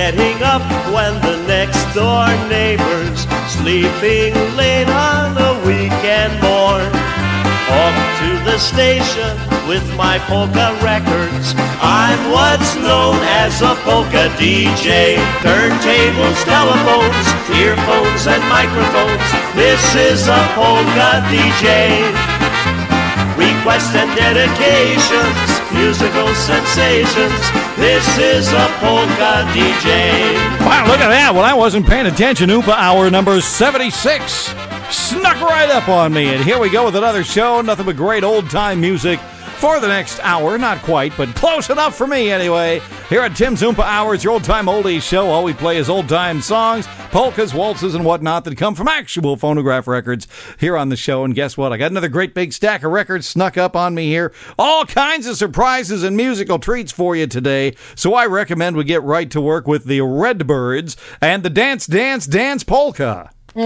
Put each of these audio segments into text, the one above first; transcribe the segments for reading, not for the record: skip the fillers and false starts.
getting up when the next door neighbor's sleeping late on a weekend morn. Off to the station with my polka records. I'm what's known as a polka DJ. Turntables, telephones, earphones and microphones. This is a polka DJ. Requests and dedications, musical sensations. This is a polka DJ. Wow, look at that. Well, I wasn't paying attention. Oompa Hour number 76 snuck right up on me. And here we go with another show. Nothing but great old-time music for the next hour. Not quite, but close enough for me anyway. Here at Tim's Oompa Hour, it's your old-time oldies show. All we play is old-time songs, polkas, waltzes, and whatnot that come from actual phonograph records here on the show. And guess what? I got another great big stack of records snuck up on me here. All kinds of surprises and musical treats for you today. So I recommend we get right to work with the Redbirds and the Dance, Dance, Dance Polka.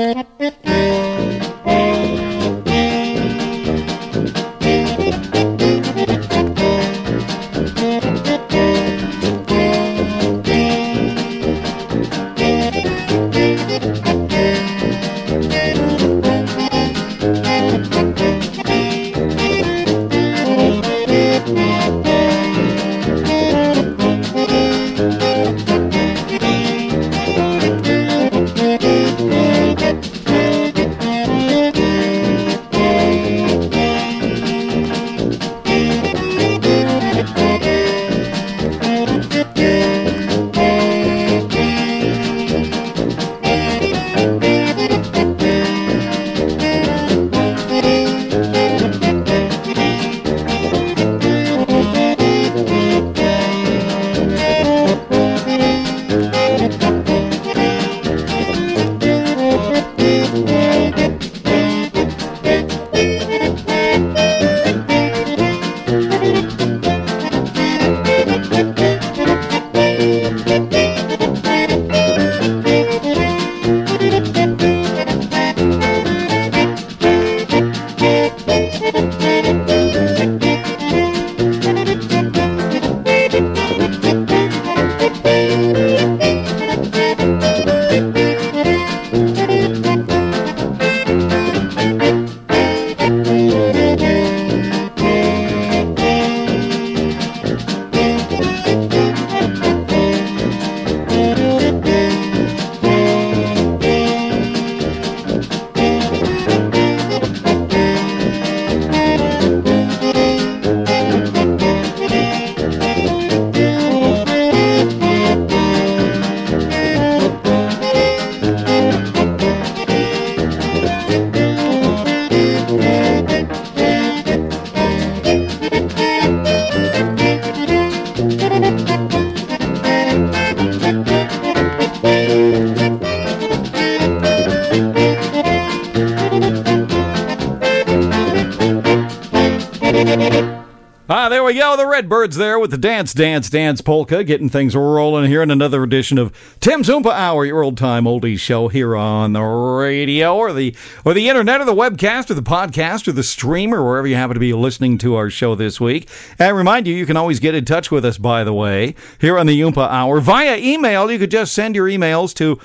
There we go, the Redbirds there with the Dance, Dance, Dance Polka, getting things rolling here in another edition of Tim's Oompa Hour, your old-time oldies show here on the radio or the internet or the webcast or the podcast or the stream or wherever you happen to be listening to our show this week. And I remind you, you can always get in touch with us, by the way, here on the Oompa Hour. Via email, you could just send your emails to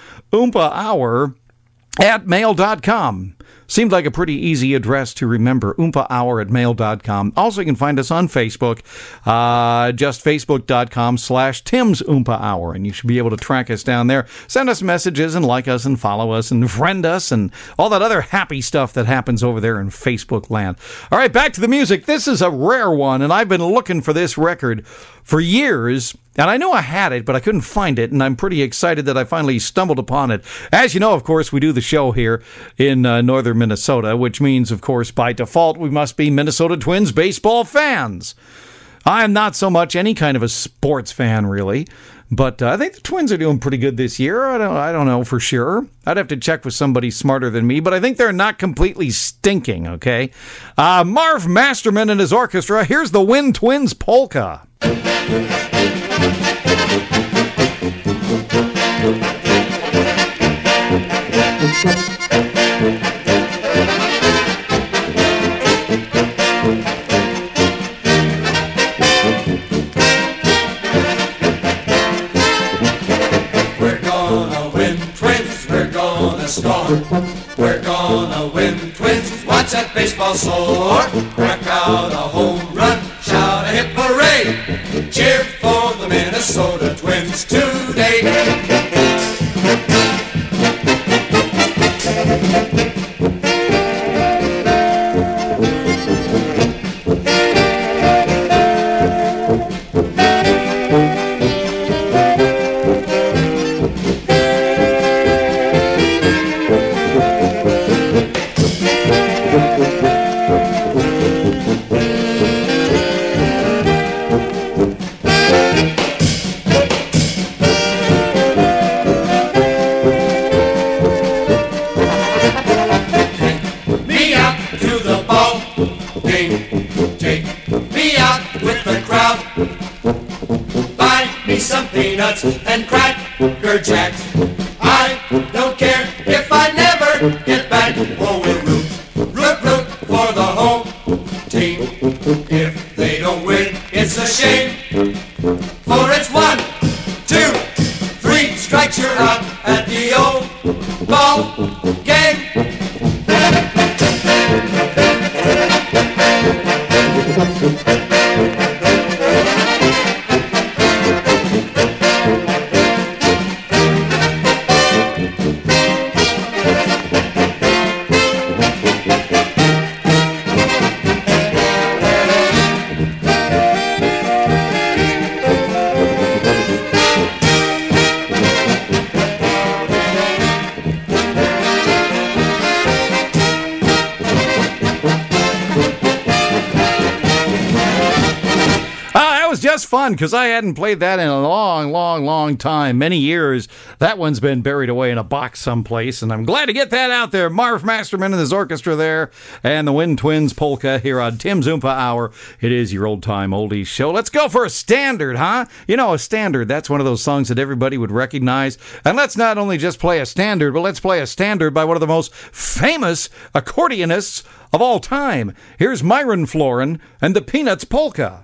oompahour@mail.com. Seemed like a pretty easy address to remember, oompahour@mail.com. Also, you can find us on Facebook, just facebook.com/Tim's Oompa Hour, and you should be able to track us down there. Send us messages and like us and follow us and friend us and all that other happy stuff that happens over there in Facebook land. All right, back to the music. This is a rare one, and I've been looking for this record for years. And I knew I had it, but I couldn't find it, and I'm pretty excited that I finally stumbled upon it. As you know, of course, we do the show here in northern Minnesota, which means, of course, by default, we must be Minnesota Twins baseball fans. I'm not so much any kind of a sports fan, really, but I think the Twins are doing pretty good this year. I don't know for sure. I'd have to check with somebody smarter than me, but I think they're not completely stinking, okay? Marv Masterman and his orchestra, here's the Wind Twins Polka. score. We're gonna win, Twins. Watch that baseball soar. Crack out a home run, shout a hip hooray. Cheer for the Minnesota Twins today. Peanuts and Cracker Jacks. I don't care if I never get back. Oh, we'll root for the home team. If they don't win, it's a shame. For it's 1, 2, 3 strikes, you're out at the old ball game. Fun, because I hadn't played that in a long time, many years. That one's been buried away in a box someplace, and I'm glad to get that out there. Marv Masterman and his orchestra there, and the Wind Twins polka here on Tim's Oompa Hour. It is your old-time oldies show. Let's go for a standard, huh? You know, a standard, that's one of those songs that everybody would recognize. And let's not only just play a standard, but let's play a standard by one of the most famous accordionists of all time. Here's Myron Floren and the Peanuts Polka.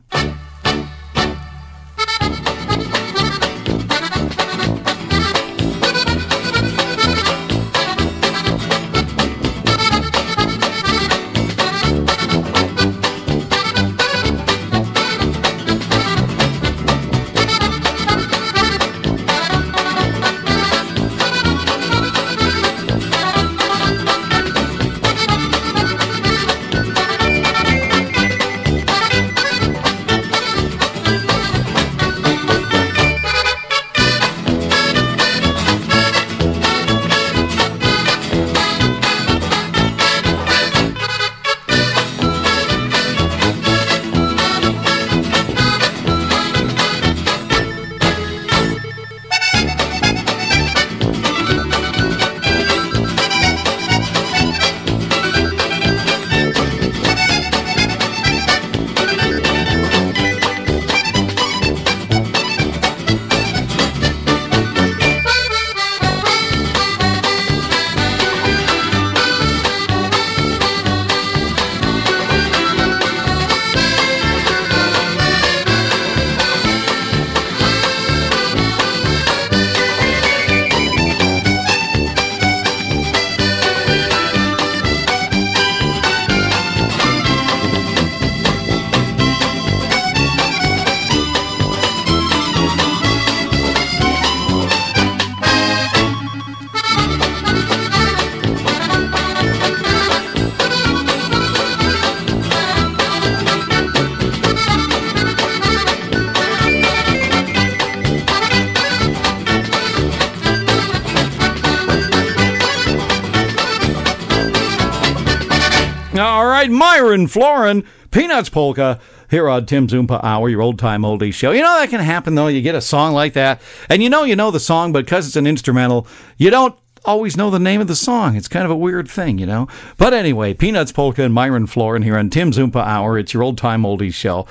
All right, Myron Floren, Peanuts Polka, here on Tim's Oompa Hour, your old-time oldies show. You know that can happen, though. You get a song like that, and you know the song, but because it's an instrumental, you don't always know the name of the song. It's kind of a weird thing, you know. But anyway, Peanuts Polka and Myron Floren here on Tim's Oompa Hour. It's your old-time oldies show.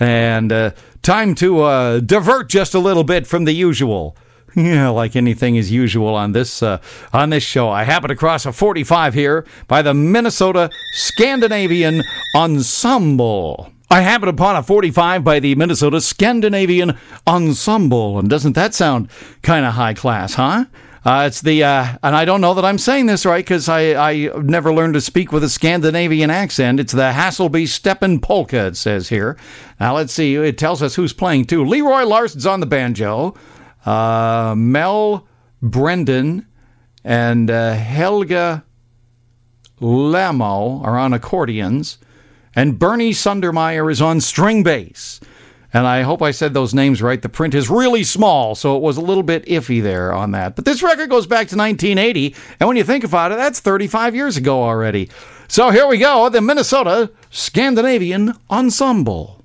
And time to divert just a little bit from the usual. Yeah, like anything is usual on this show. I happened across a 45 here by the Minnesota Scandinavian Ensemble. I happened upon a 45 by the Minnesota Scandinavian Ensemble. And doesn't that sound kind of high class, huh? It's the, and I don't know that I'm saying this right because I never learned to speak with a Scandinavian accent. It's the Hasselby Steppen Polka, it says here. Now, let's see. It tells us who's playing, too. Leroy Larson's on the banjo. Mel Brendan and Helga Lamo are on accordions. And Bernie Sundermeyer is on string bass. And I hope I said those names right. The print is really small, so it was a little bit iffy there on that. But this record goes back to 1980, and when you think about it, that's 35 years ago already. So here we go, the Minnesota Scandinavian Ensemble.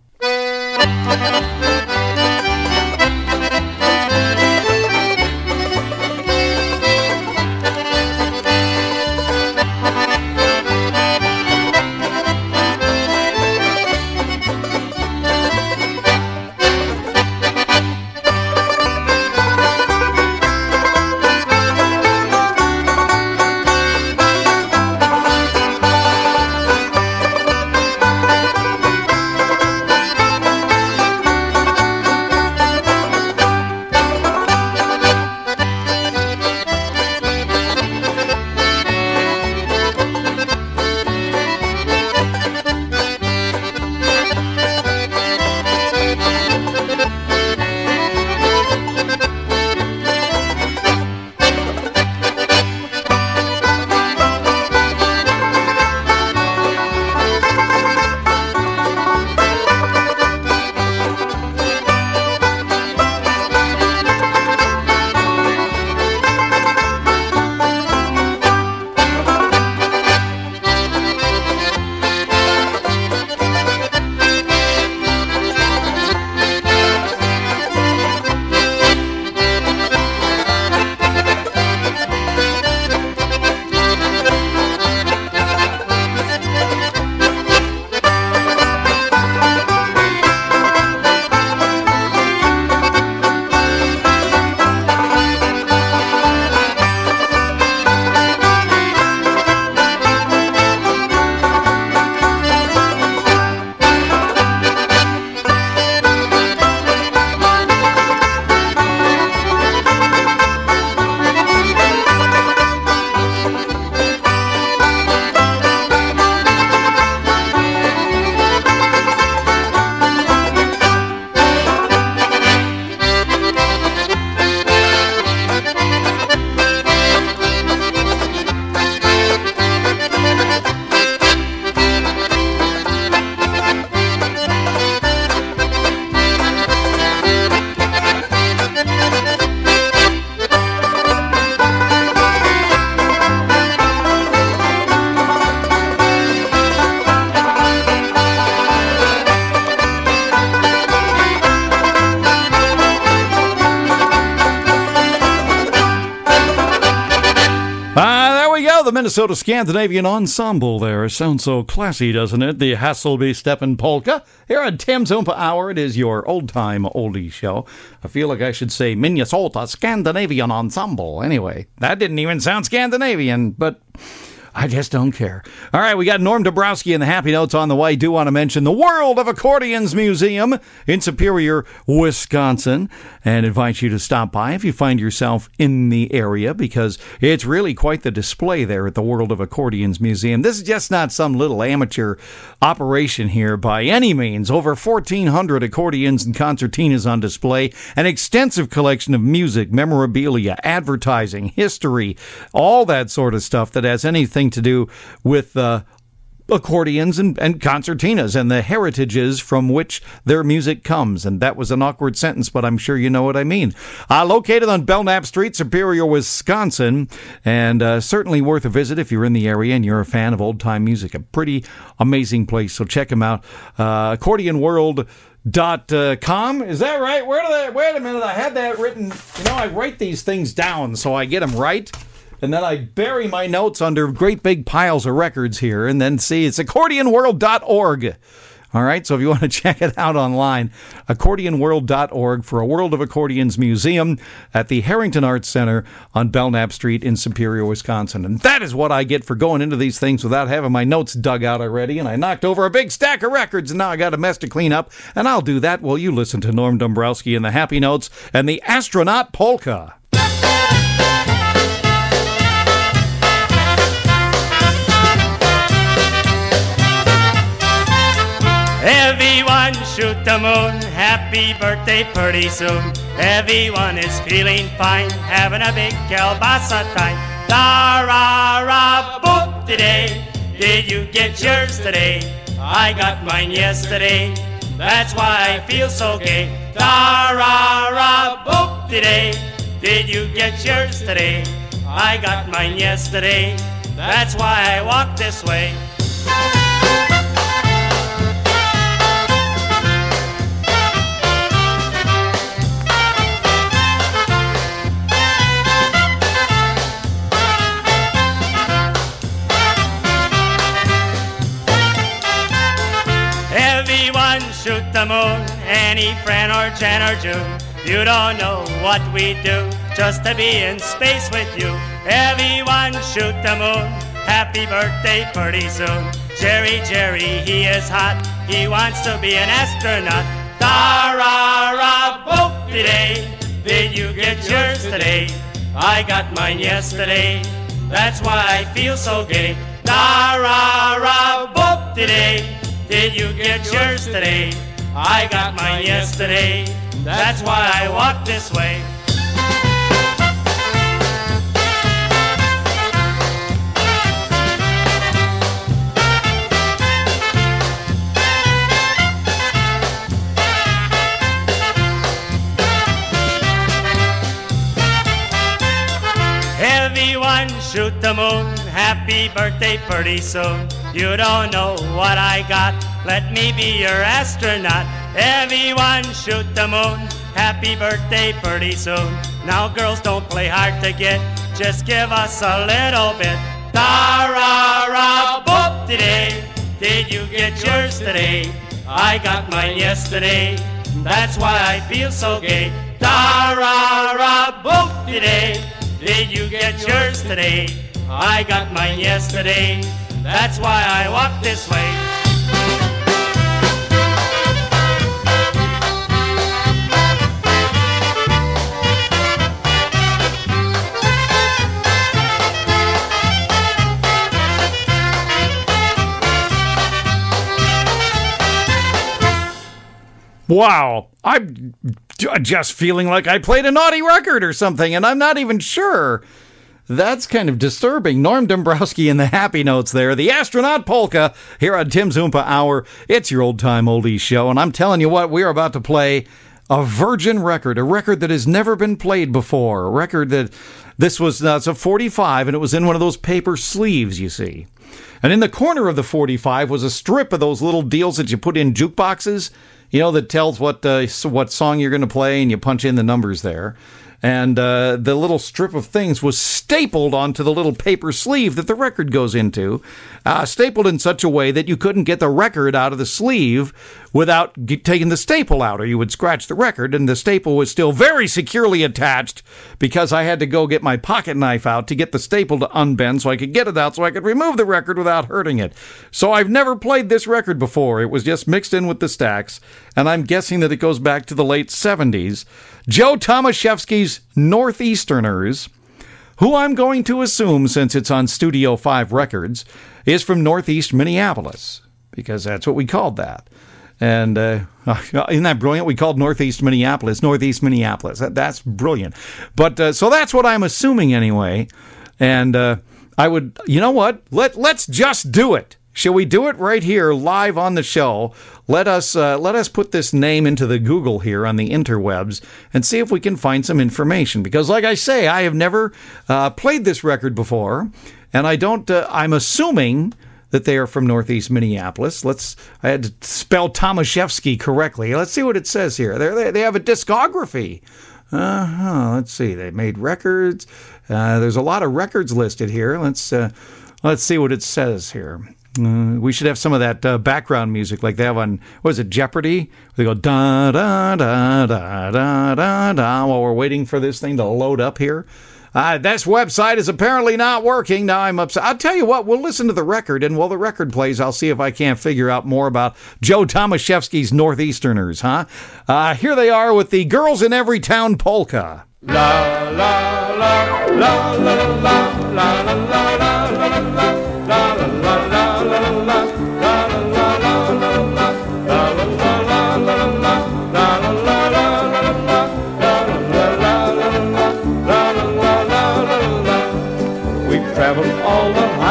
The Minnesota Scandinavian Ensemble there. Sounds so classy, doesn't it? The Hasselby Steppen Polka. Here on Tim's Oompa Hour, it is your old-time oldie show. I feel like I should say Minnesota Scandinavian Ensemble. Anyway, that didn't even sound Scandinavian, but I just don't care. All right, we got Norm Dombrowski and the Happy Notes on the way. Do want to mention the World of Accordions Museum in Superior, Wisconsin, and invite you to stop by if you find yourself in the area, because it's really quite the display there at the World of Accordions Museum. This is just not some little amateur operation here by any means. Over 1,400 accordions and concertinas on display, an extensive collection of music, memorabilia, advertising, history, all that sort of stuff that has anything to do with accordions and concertinas and the heritages from which their music comes. And that was an awkward sentence, but I'm sure you know what I mean. Located on Belknap Street, Superior, Wisconsin, and certainly worth a visit if you're in the area and you're a fan of old-time music. A pretty amazing place, so check them out. AccordionWorld.com. Is that right? Wait a minute, I had that written. You know, I write these things down so I get them right. And then I bury my notes under great big piles of records here. And then see, it's AccordionWorld.org. All right, so if you want to check it out online, AccordionWorld.org for a World of Accordions Museum at the Harrington Arts Center on Belknap Street in Superior, Wisconsin. And that is what I get for going into these things without having my notes dug out already. And I knocked over a big stack of records, and now I got a mess to clean up. And I'll do that while you listen to Norm Dombrowski and the Happy Notes and the Astronaut Polka. Everyone shoot the moon, happy birthday pretty soon. Everyone is feeling fine, having a big kielbasa time. Da-ra-ra, boop-de-day, did you get yours today? I got mine yesterday, that's why I feel so gay. Da-ra-ra, boop-de-day, did you get yours today? I got mine yesterday, that's why I walk this way. Everyone shoot the moon, any friend or Jan or June. You don't know what we do just to be in space with you. Everyone shoot the moon, happy birthday pretty soon. Jerry, he is hot, he wants to be an astronaut. Da-ra-ra, boop-de-day, did you get yours today? I got mine yesterday, that's why I feel so gay. Da-ra-ra, boop-de-day, did you get yours today? I got mine yesterday, that's why I walk this way. Everyone shoot the moon, happy birthday pretty soon. You don't know what I got, let me be your astronaut. Everyone shoot the moon, happy birthday pretty soon. Now girls don't play hard to get, just give us a little bit. Da-ra-ra, boop-de-day, did you get yours today? I got mine yesterday, that's why I feel so gay. Da-ra-ra, boop-de-day, did you get yours today? I got mine yesterday, that's why I walk this way. Wow, I'm just feeling like I played a naughty record or something, and I'm not even sure. That's kind of disturbing. Norm Dombrowski and the Happy Notes there. The Astronaut Polka here on Tim's Oompa Hour. It's your old-time oldies show, and I'm telling you what, we're about to play a virgin record, a record that has never been played before, a record that this was, it's a 45, and it was in one of those paper sleeves, you see. And in the corner of the 45 was a strip of those little deals that you put in jukeboxes, you know, that tells what song you're going to play, and you punch in the numbers there. And the little strip of things was stapled onto the little paper sleeve that the record goes into, stapled in such a way that you couldn't get the record out of the sleeve without taking the staple out, or you would scratch the record, and the staple was still very securely attached because I had to go get my pocket knife out to get the staple to unbend so I could get it out so I could remove the record without hurting it. So I've never played this record before. It was just mixed in with the stacks, and I'm guessing that it goes back to the late 70s. Joe Tomaszewski's Northeasterners, who I'm going to assume, since it's on Studio 5 Records, is from Northeast Minneapolis, because that's what we called that. And isn't that brilliant? We called Northeast Minneapolis. That's brilliant. But so that's what I'm assuming anyway. And I would, you know what? Let's just do it. Shall we do it right here live on the show? Let us put this name into the Google here on the interwebs and see if we can find some information. Because like I say, I have never played this record before, and I don't. I'm assuming that they are from Northeast Minneapolis. I had to spell Tomaszewski correctly. Let's see what it says here. They have a discography. Let's see. They made records. There's a lot of records listed here. Let's see what it says here. We should have some of that background music like they have on, what is it, Jeopardy? They go da da da da da da da while we're waiting for this thing to load up here. This website is apparently not working. Now I'm upset. I'll tell you what, we'll listen to the record, and while the record plays, I'll see if I can't figure out more about Joe Tomaszewski's Northeasterners, huh? Here they are with the Girls in Every Town polka. La la la la la la la la la la la la la.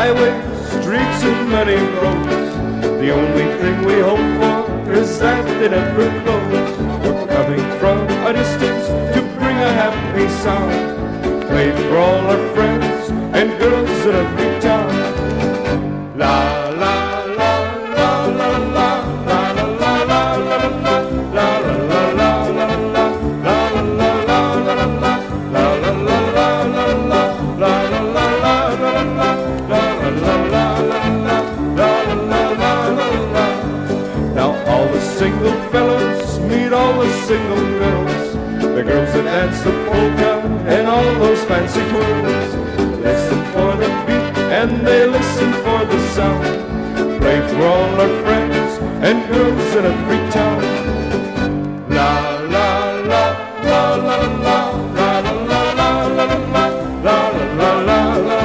highways, streets, and many roads. The only thing we hope for is that they never close. We're coming from a distance to bring a happy sound, play for all our friends and girls in every town. La la la la la la la la la la la single fellows meet all the single girls, the girls that dance the polka and all those fancy twirls. Listen for the beat and they listen for the sound, play for all our friends and girls in every town. La la la la la la la la la la la la la la la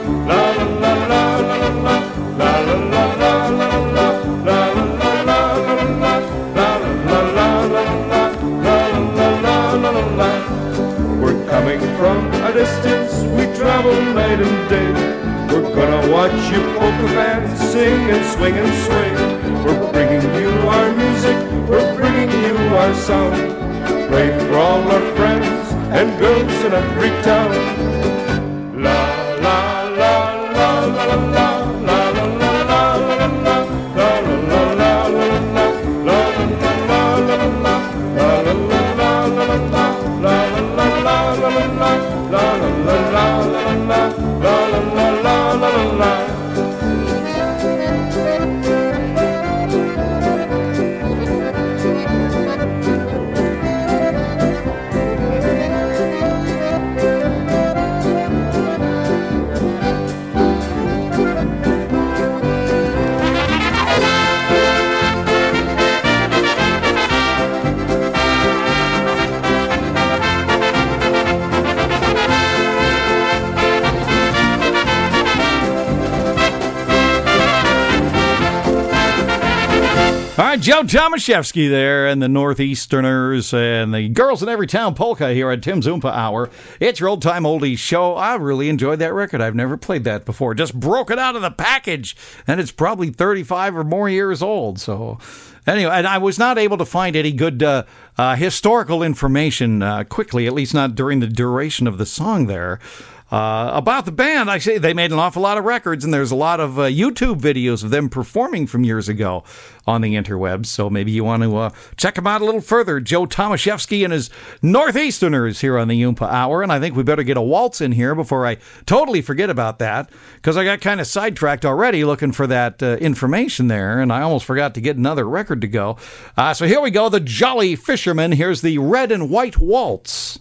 from a distance, we travel night and day. We're gonna watch you polka fans sing and swing and sway. We're bringing you our music, we're bringing you our sound, play for all our friends and girls in every town. La la la la la la la. Joe Tomaszewski there, and the Northeasterners, and the Girls in Every Town polka here at Tim's Oompa Hour. It's your old-time oldies show. I really enjoyed that record. I've never played that before. Just broke it out of the package, and it's probably 35 or more years old. So anyway, and I was not able to find any good historical information quickly, at least not during the duration of the song there. About the band, I say they made an awful lot of records, and there's a lot of YouTube videos of them performing from years ago on the interwebs, so maybe you want to check them out a little further. Joe Tomaszewski and his Northeasterners here on the Oompa Hour, and I think we better get a waltz in here before I totally forget about that, because I got kind of sidetracked already looking for that information there, and I almost forgot to get another record to go. So here we go, the Jolly Fishermen. Here's the Red and White Waltz.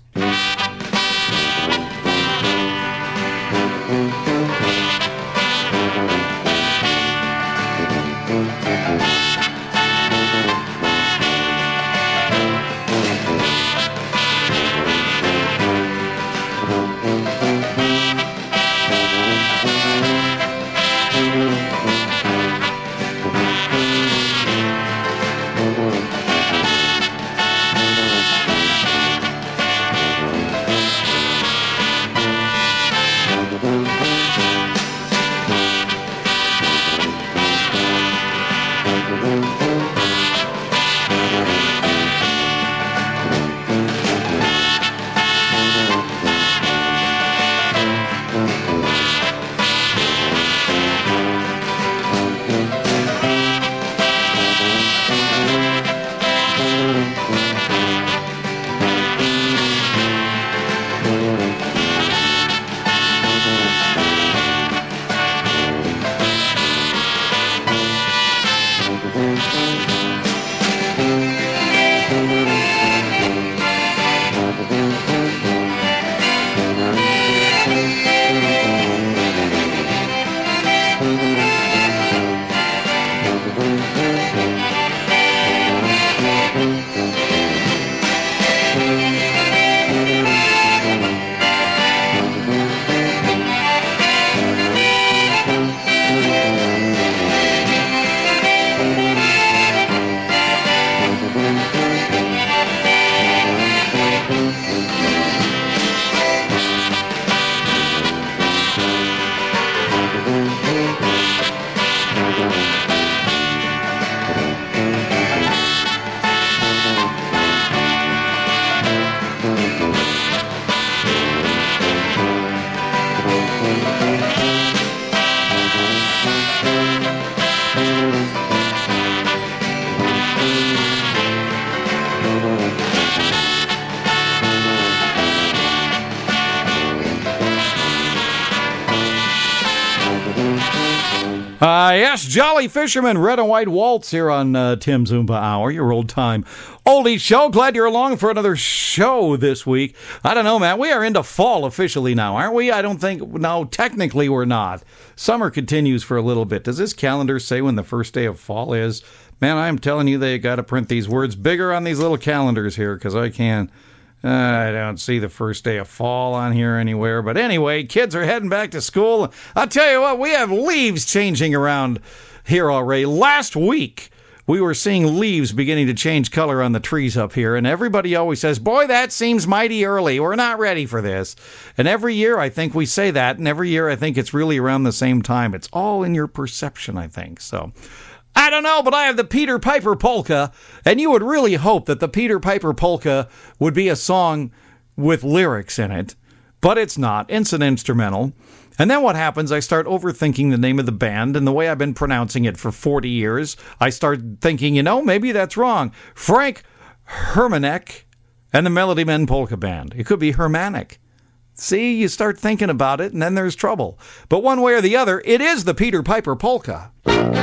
Yes, Jolly Fisherman, Red and White Waltz here on Tim's Oompa Hour, your old time oldie show. Glad you're along for another show this week. I don't know, man. We are into fall officially now, aren't we? I don't think, no, technically we're not. Summer continues for a little bit. Does this calendar say when the first day of fall is? Man, I'm telling you, they got to print these words bigger on these little calendars here because I can't. I don't see the first day of fall on here anywhere. But anyway, kids are heading back to school. I'll tell you what, we have leaves changing around here already. Last week, we were seeing leaves beginning to change color on the trees up here. And everybody always says, boy, that seems mighty early. We're not ready for this. And every year, I think we say that. And every year, I think it's really around the same time. It's all in your perception, I think. So I don't know, but I have the Peter Piper Polka, and you would really hope that the Peter Piper Polka would be a song with lyrics in it, but it's not. It's an instrumental. And then what happens, I start overthinking the name of the band, and the way I've been pronouncing it for 40 years, I start thinking, maybe that's wrong. Frank Hermanek and the Melody Men Polka Band. It could be Hermanic. See, you start thinking about it, and then there's trouble. But one way or the other, it is the Peter Piper Polka.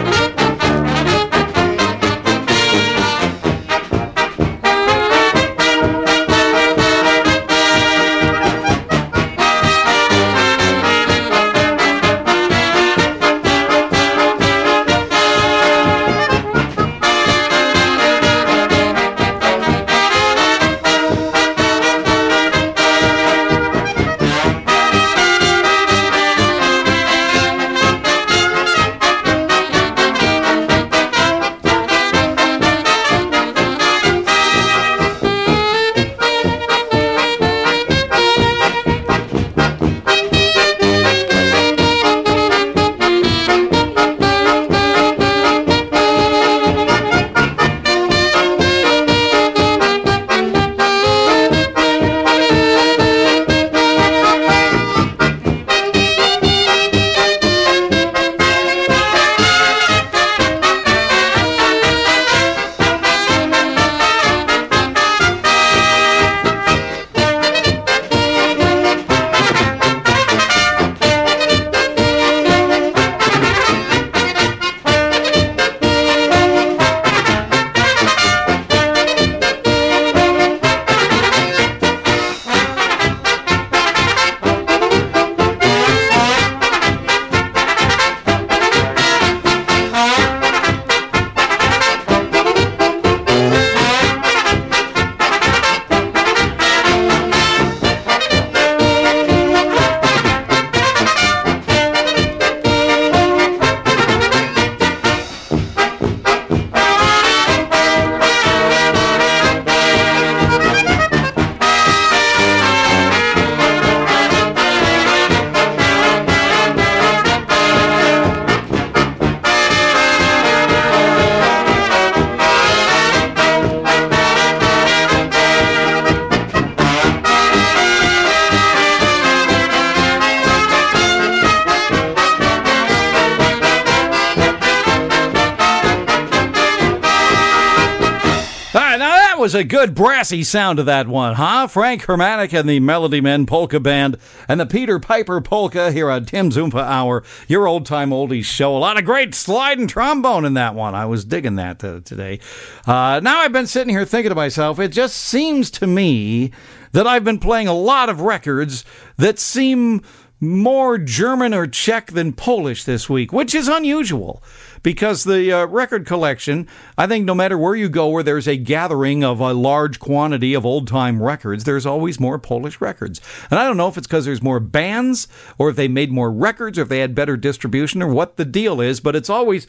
Was a good brassy sound to that one, huh? Frank Hermanic and the Melody Men Polka Band and the Peter Piper Polka here on Tim's Oompa Hour, your old-time oldies show. A lot of great sliding trombone in that one. I was digging that today. Now I've been sitting here thinking to myself, it just seems to me that I've been playing a lot of records that seem more German or Czech than Polish this week, which is unusual. Because the record collection, I think no matter where you go where there's a gathering of a large quantity of old-time records, there's always more Polish records. And I don't know if it's because there's more bands, or if they made more records, or if they had better distribution, or what the deal is, but it's always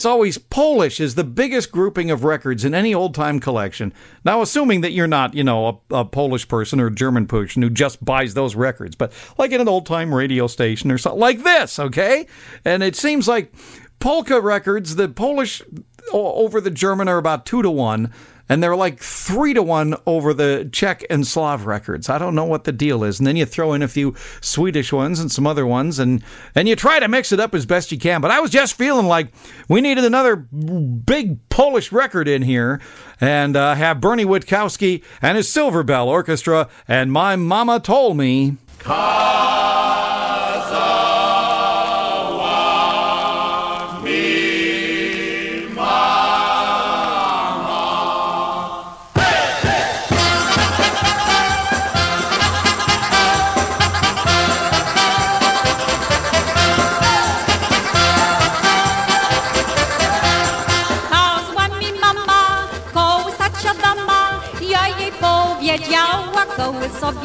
Polish is the biggest grouping of records in any old-time collection. Now, assuming that you're not, a Polish person or a German person who just buys those records, but like in an old-time radio station or something like this, okay? And it seems like polka records, the Polish over the German are about 2-1, and they're like 3-1 over the Czech and Slav records. I don't know what the deal is. And then you throw in a few Swedish ones and some other ones, and you try to mix it up as best you can. But I was just feeling like we needed another big Polish record in here, and have Bernie Witkowski and his Silver Bell Orchestra, and My Mama Told Me.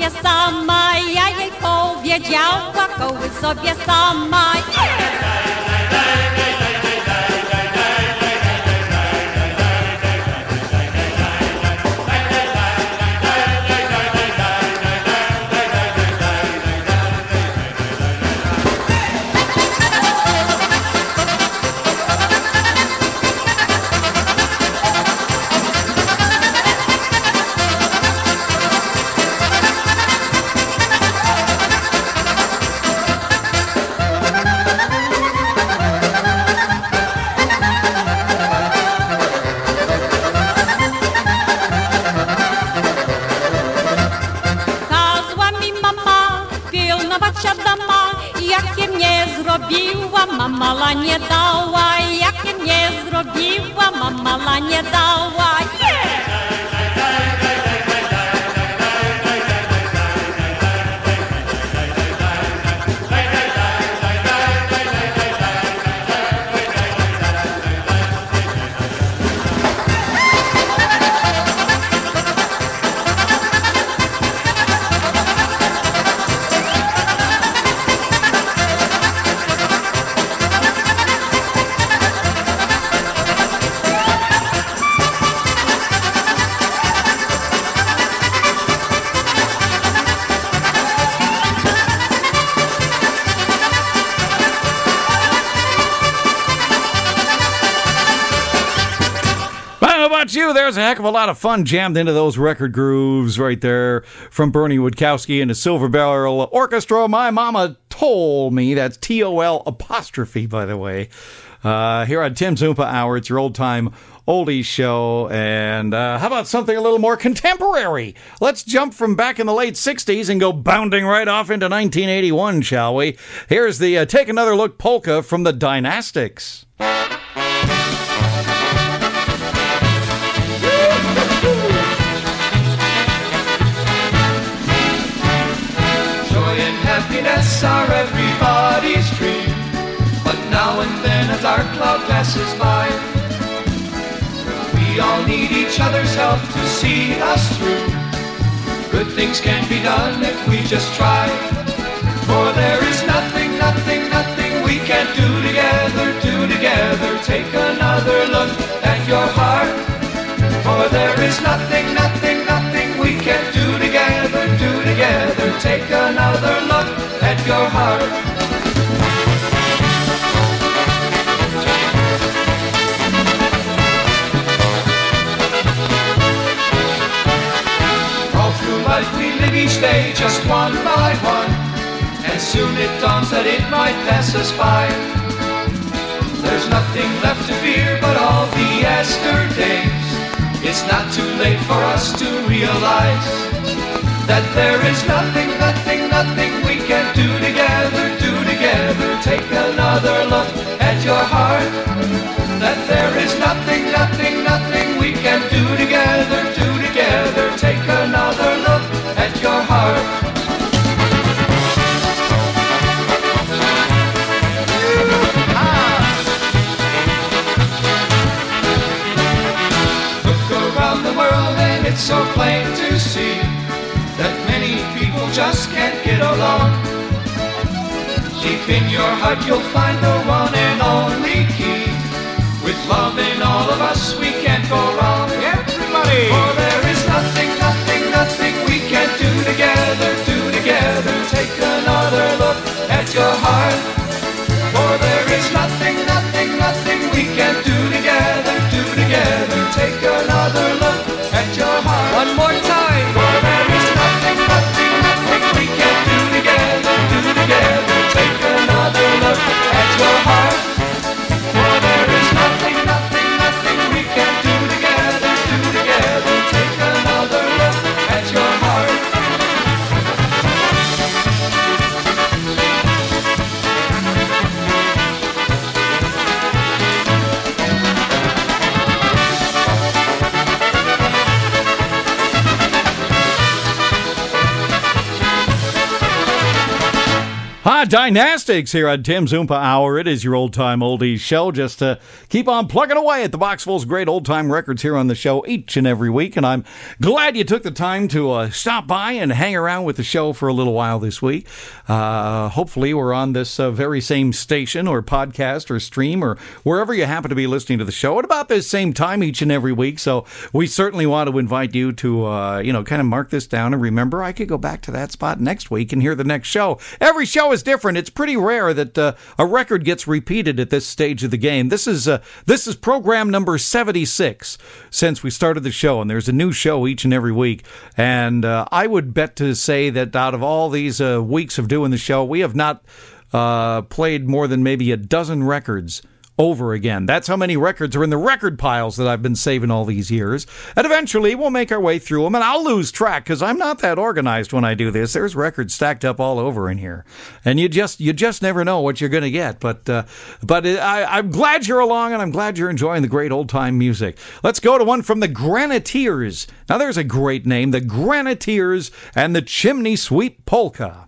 sobie sama, ja jej powiedziała, koły sobie sama. Mama nie dała, jak mnie zrobiła, mama nie dała. There's a heck of a lot of fun jammed into those record grooves right there from Bernie Witkowski and the Silver Barrel Orchestra. My mama told me, that's TOL apostrophe, by the way. Here on Tim's Oompa Hour, it's your old-time oldies show. And how about something a little more contemporary? Let's jump from back in the late 60s and go bounding right off into 1981, shall we? Here's the Take Another Look polka from the Dynastics. Happiness are everybody's dream, but now and then a dark cloud passes by. We all need each other's help to see us through. Good things can be done if we just try. For there is nothing, nothing, nothing we can't do together, do together. Take another look at your heart. For there is nothing, nothing, nothing we can't do together, do together. Take another look at your heart. All through life we live each day just one by one, and soon it dawns that it might pass us by. There's nothing left to fear but all the yesterdays. It's not too late for us to realize that there is nothing, nothing, nothing we can do together, do together. Take another look at your heart. That there is nothing, nothing, nothing we can do together, do together. Take another look at your heart. It's so plain to see that many people just can't get along. Deep in your heart you'll find the one and only key. With love in all of us we can't go wrong. Everybody! For there is nothing, nothing, nothing we can't do together, do together. Take another look at your heart. For there is nothing, nothing, nothing we can't do together, do together. Take another look at your heart. One more time. For there is nothing, nothing, nothing we can do together, do together. Take another look at your heart. For there is nothing, nothing, nothing we can do together, do together. Dynastics here on Tim's Oompa Hour. It is your old-time oldies show. Just to keep on plugging away at the box full of great old-time records here on the show each and every week. And I'm glad you took the time to stop by and hang around with the show for a little while this week. Hopefully we're on this very same station or podcast or stream or wherever you happen to be listening to the show at about this same time each and every week. So we certainly want to invite you to, kind of mark this down and remember I could go back to that spot next week and hear the next show. Every show is different. It's pretty rare that a record gets repeated at this stage of the game. This is program number 76 since we started the show, and there's a new show each and every week. And I would bet to say that out of all these weeks of doing the show, we have not played more than maybe a dozen records over again. That's how many records are in the record piles that I've been saving all these years. And eventually we'll make our way through them, and I'll lose track because I'm not that organized when I do this. There's records stacked up all over in here, and you just never know what you're going to get. But I'm glad you're along, and I'm glad you're enjoying the great old time music. Let's go to one from the Graniteers. Now there's a great name, the Graniteers and the Chimney Sweep Polka.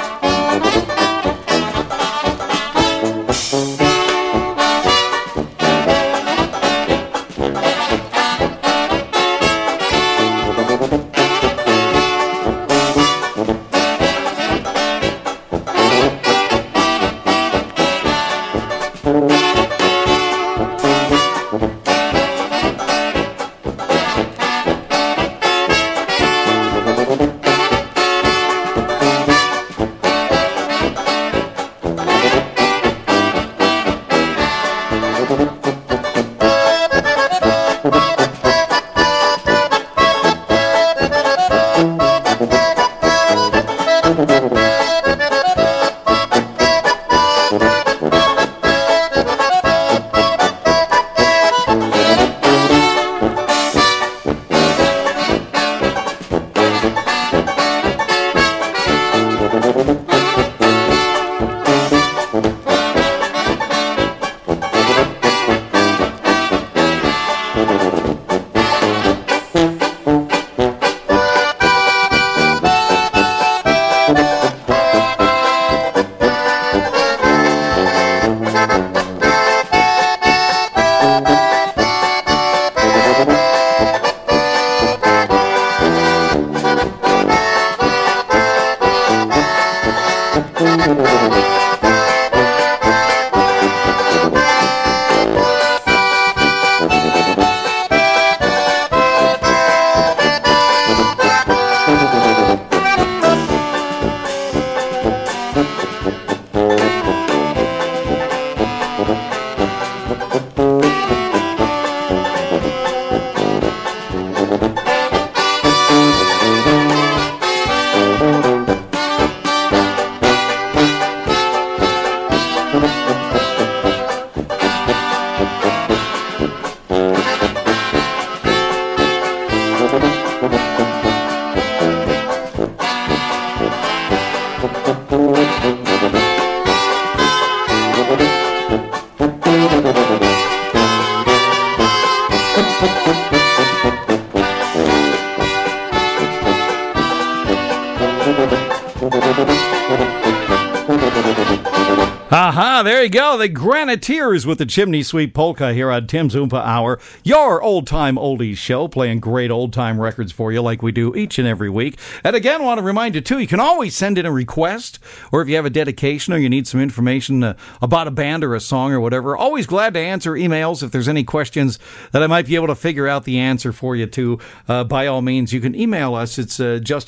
Aha, there you go. The Graniteers with the Chimney Sweep Polka here on Tim's Oompa Hour, your old-time oldies show, playing great old-time records for you like we do each and every week. And again, I want to remind you, too, you can always send in a request, or if you have a dedication or you need some information about a band or a song or whatever, always glad to answer emails. If there's any questions that I might be able to figure out the answer for you, too, by all means, you can email us. It's just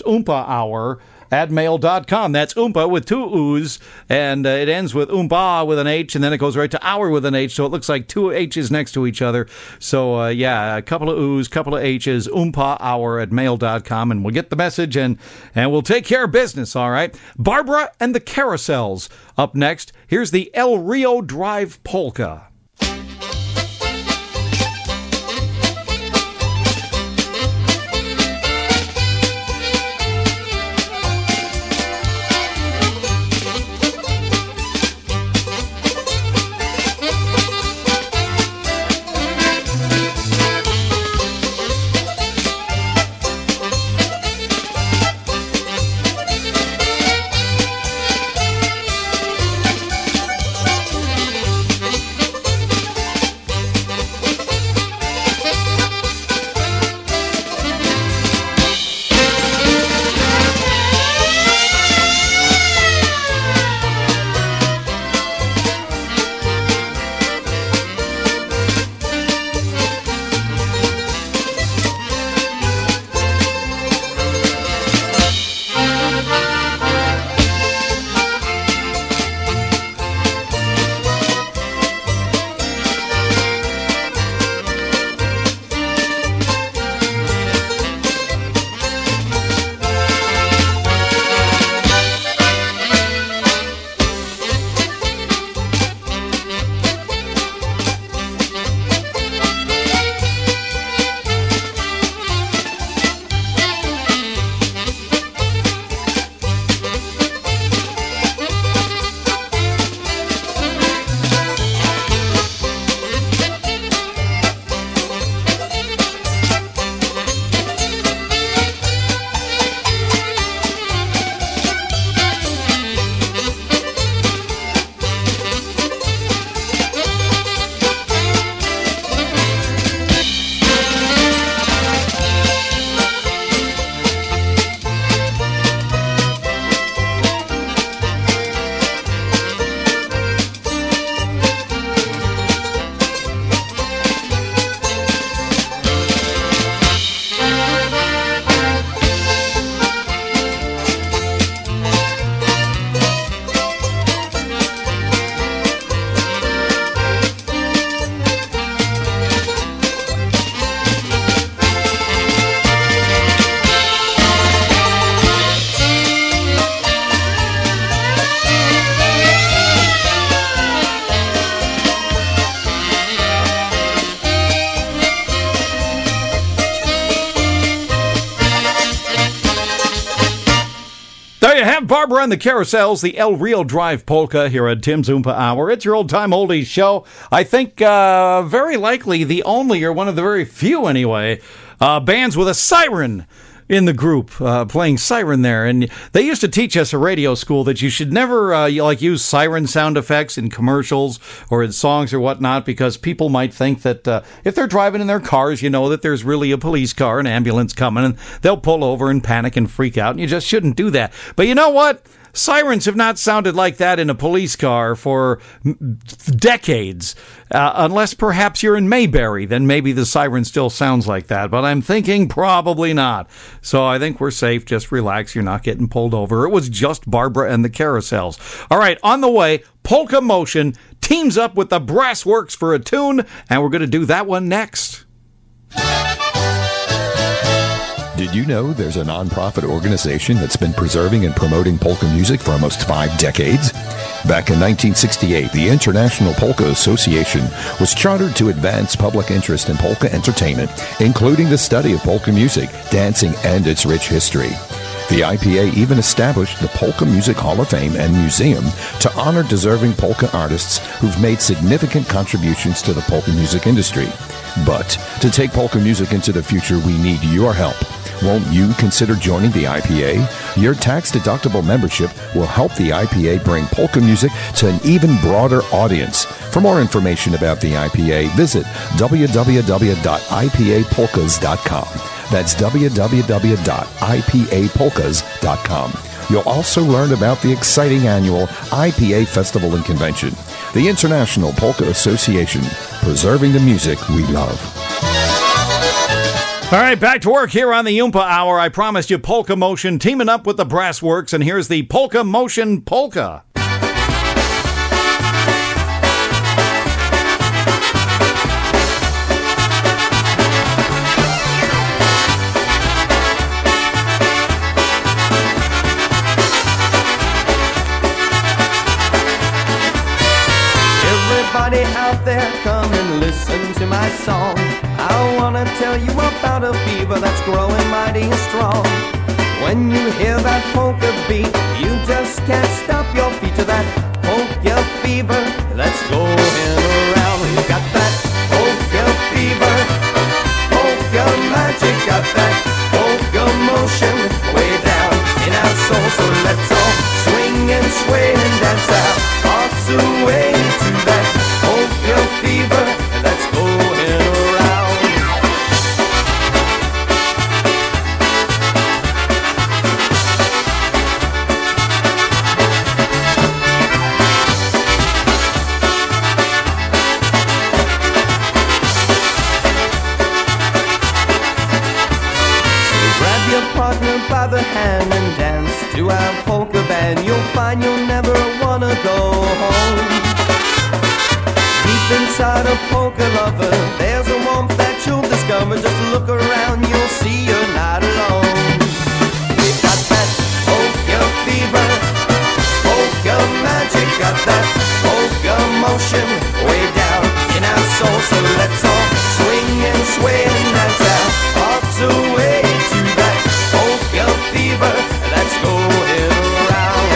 oompahour@mail.com. That's Oompa with two O's, and it ends with Oompa with an H, and then it goes right to hour with an H, so it looks like two H's next to each other. So, a couple of O's, couple of H's, oompahour@mail.com, and we'll get the message, and we'll take care of business, all right? Barbara and the Carousels up next. Here's the El Rio Drive Polka. There you have Barbara and the Carousels, the El Rio Drive Polka here at Tim's Oompa Hour. It's your old-time oldies show. I think very likely the only, or one of the very few anyway, bands with a siren in the group, playing siren there. And they used to teach us at radio school that you should never use siren sound effects in commercials or in songs or whatnot, because people might think that if they're driving in their cars, that there's really a police car, an ambulance coming, and they'll pull over and panic and freak out, and you just shouldn't do that. But you know what? Sirens have not sounded like that in a police car for decades, unless perhaps you're in Mayberry, then maybe the siren still sounds like that, but I'm thinking probably not. So I think we're safe. Just relax. You're not getting pulled over. It was just Barbara and the Carousels. All right, on the way, Polka Motion teams up with the Brass Works for a tune, and we're going to do that one next. Did you know there's a nonprofit organization that's been preserving and promoting polka music for almost 5 decades? Back in 1968, the International Polka Association was chartered to advance public interest in polka entertainment, including the study of polka music, dancing, and its rich history. The IPA even established the Polka Music Hall of Fame and Museum to honor deserving polka artists who've made significant contributions to the polka music industry. But to take polka music into the future, we need your help. Won't you consider joining the IPA? Your tax-deductible membership will help the IPA bring polka music to an even broader audience. For more information about the IPA, visit www.ipapolkas.com. That's www.ipapolkas.com. You'll also learn about the exciting annual IPA Festival and Convention. The International Polka Association, preserving the music we love. All right, back to work here on the Oompa Hour. I promised you Polka Motion teaming up with the Brass Works, and here's the Polka Motion Polka. Everybody out there, come and listen to my song. I wanna tell you about a fever that's growing mighty strong. When you hear that polka beat, you just can't stop your feet to that polka fever that's going around. You got that polka fever, polka magic, got that polka motion way down in our soul. So let's all swing and sway and dance our hearts away to that polka fever that's going around. Partner by the hand and dance to our polka band. You'll find you'll never wanna go home. Deep inside a polka lover, there's a warmth that you'll discover. Just look around, you'll see you're not alone. We've got that polka fever, polka magic, got that polka motion way down in our soul. So let's all swing and sway and dance our hearts away to that polka fever that's going around.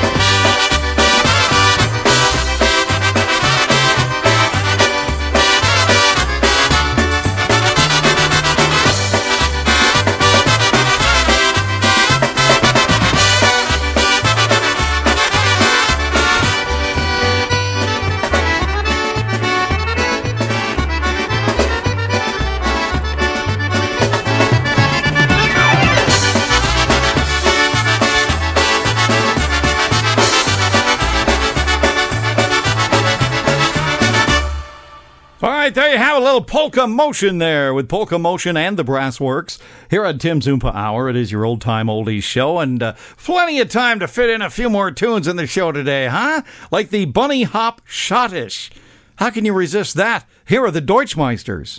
There you have a little Polka Motion there with Polka Motion and the Brass Works here on Tim's Oompa Hour. It is your old-time oldies show, and plenty of time to fit in a few more tunes in the show today, huh? Like the Bunny Hop Schottish. How can you resist that? Here are the Deutschmeisters.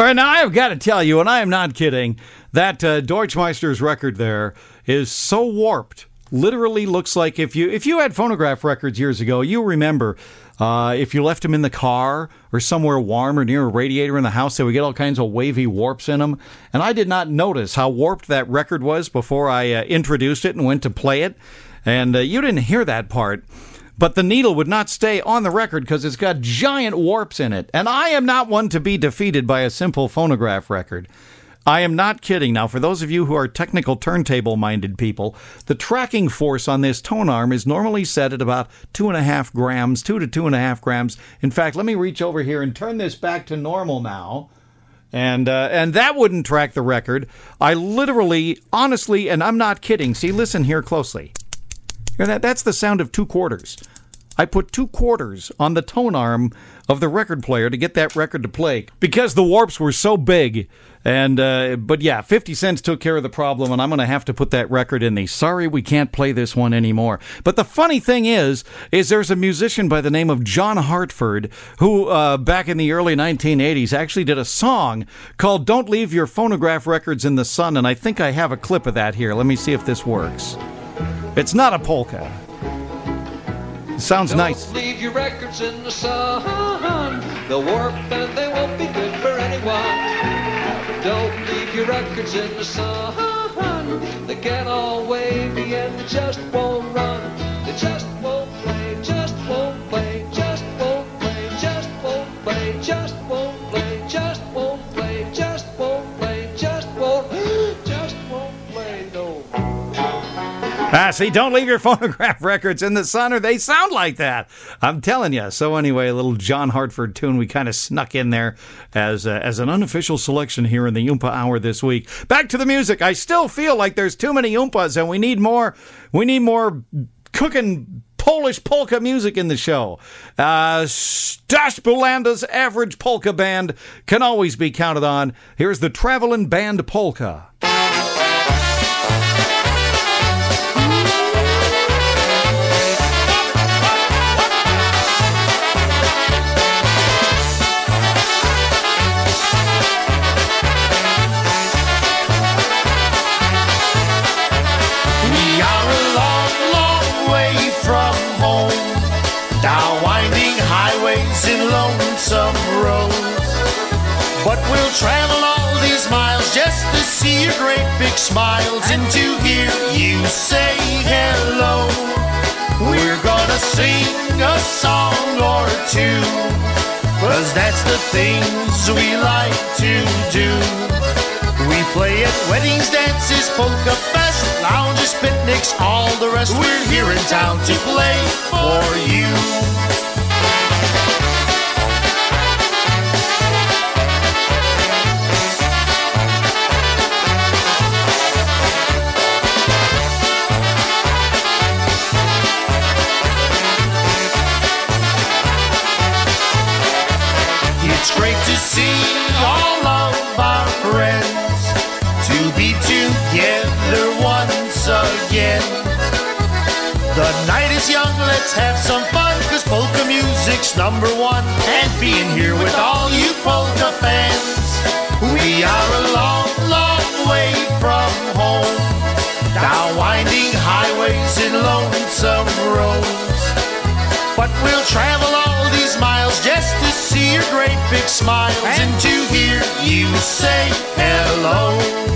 right, now I have got to tell you, and I am not kidding, that Deutschmeister's record there is so warped. Literally looks like if you had phonograph records years ago, you remember if you left them in the car or somewhere warm or near a radiator in the house, they would get all kinds of wavy warps in them. And I did not notice how warped that record was before I introduced it and went to play it. And you didn't hear that part. But the needle would not stay on the record because it's got giant warps in it. And I am not one to be defeated by a simple phonograph record. I am not kidding. Now, for those of you who are technical turntable-minded people, the tracking force on this tone arm is normally set at about 2.5 grams, 2 to 2.5 grams. In fact, let me reach over here and turn this back to normal now. And that wouldn't track the record. I literally, honestly, and I'm not kidding. See, listen here closely. Hear that? That's the sound of 2 quarters. I put 2 quarters on the tone arm of the record player to get that record to play because the warps were so big. And but yeah, 50 Cent took care of the problem, and I'm going to have to put that record in the sorry we can't play this one anymore. But the funny thing is there's a musician by the name of John Hartford who back in the early 1980s actually did a song called Don't Leave Your Phonograph Records in the Sun, and I think I have a clip of that here. Let me see if this works. It's not a polka. It sounds nice. Don't leave your records in the sun. They'll warp and they won't be good for anyone. Don't leave your records in the sun. They get all wavy and they just won't run. They just won't play, just won't play, just won't play, just won't play, just won't play, just won't play, just won't play, just won't play, no. See, don't leave your phonograph records in the sun or they sound like that. I'm telling you. So anyway, a little John Hartford tune we kind of snuck in there as an unofficial selection here in the Oompa Hour this week. Back to the music. I still feel like there's too many Oompas and we need more cooking Polish polka music in the show. Stash Bulanda's Average Polka Band can always be counted on. Here's the Travelin' Band Polka. Lonesome roads, but we'll travel all these miles just to see your great big smiles and to hear you say hello. We're gonna sing a song or two, 'cause that's the things we like to do. We play at weddings, dances, polka fest, lounges, picnics, all the rest. We're here in town to play for you. It's great to see all of our friends, to be together once again. The night is young, let's have some fun, 'cause polka music's number one. And being here with all you polka fans, we are a long, long way from home, down winding highways and lonesome roads. But we'll travel all these miles just to see your great big smiles and to hear you say hello.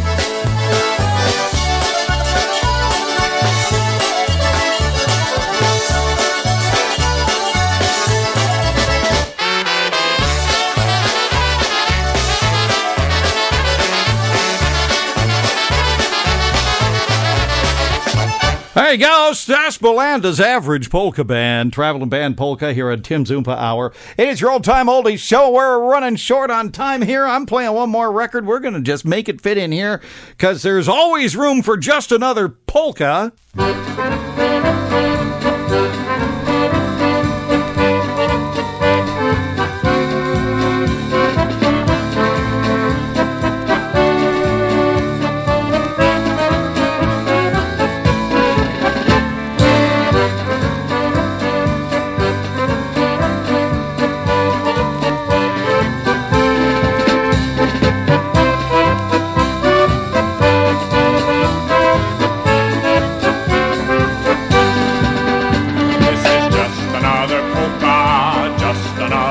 There you go, Stash Bulanda's Average Polka Band, Traveling Band Polka here at Tim's Oompa Hour. It is your old-time oldies show. We're running short on time here. I'm playing one more record. We're going to just make it fit in here because there's always room for just another polka.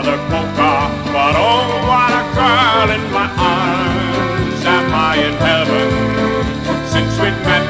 another polka, but oh, what a girl in my arms. Am I in heaven since we've met?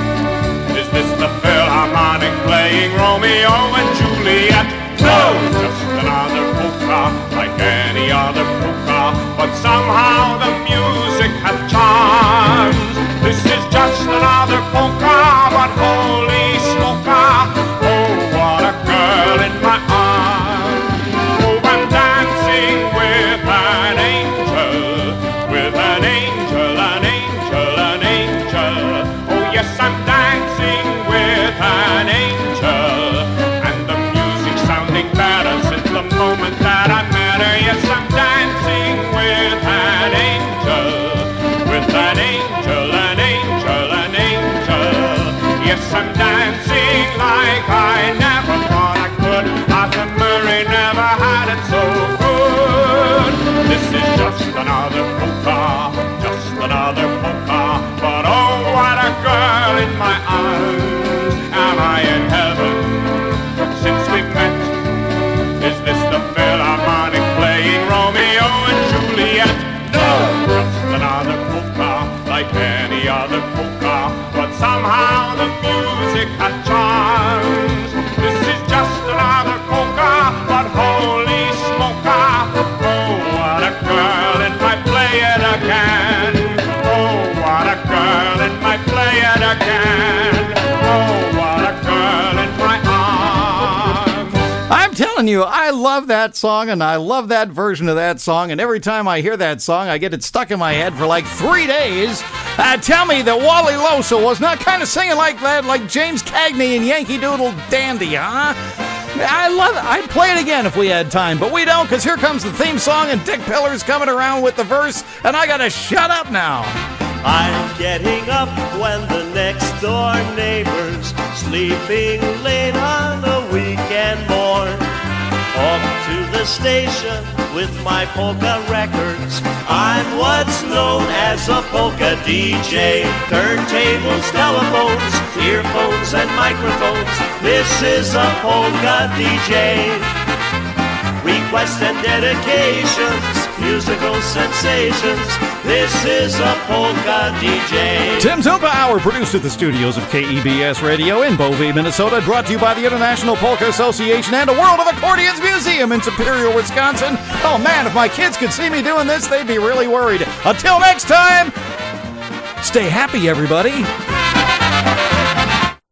Is this the Philharmonic playing Romeo and Juliet? No, just another polka, like any other polka, but somehow the music had charms. This is just another polka, but holy smoker, oh, what a girl in my arms. Oh, I'm dancing with an angel, with an angel, an angel, an angel. Oh, yes, I'm dancing with an angel, and the music sounding better since the moment that I met her. Yes, I'm dancing with an angel, with an angel, an angel, an angel. Yes, I'm dancing like I never thought I could. Arthur Murray never had it so good. This is just another polka, just another polka, but oh, what a girl in my arms. Am I in heaven since we've met? Is this the Philharmonic playing Romeo and Juliet? No, just another polka, like any other polka, but somehow the music had charms. This is just another polka, but holy smoker, oh, what a girl, and I play it again. Oh, what a girl, and I play it again. Oh, what a girl in my arms. I'm telling you, I love that song, and I love that version of that song, and every time I hear that song, I get it stuck in my head for like 3 days. Tell me that Wally Loso was not kind of singing like that, like James Cagney and Yankee Doodle Dandy, huh? I love it. I'd play it again if we had time, but we don't, because here comes the theme song, and Dick Pillar's coming around with the verse, and I gotta shut up now. I'm getting up when the next door neighbor's sleeping late on a weekend morn. Off to the station with my polka records. I'm what's known as a polka DJ. Turntables, telephones, earphones, and microphones. This is a polka DJ. Requests and dedications, musical sensations. This is a polka DJ. Tim's Oompa Hour, produced at the studios of KEBS Radio in Bovey, Minnesota, brought to you by the International Polka Association and a World of Accordions Museum in Superior, Wisconsin. Oh man, if my kids could see me doing this, they'd be really worried. Until next time, stay happy, everybody.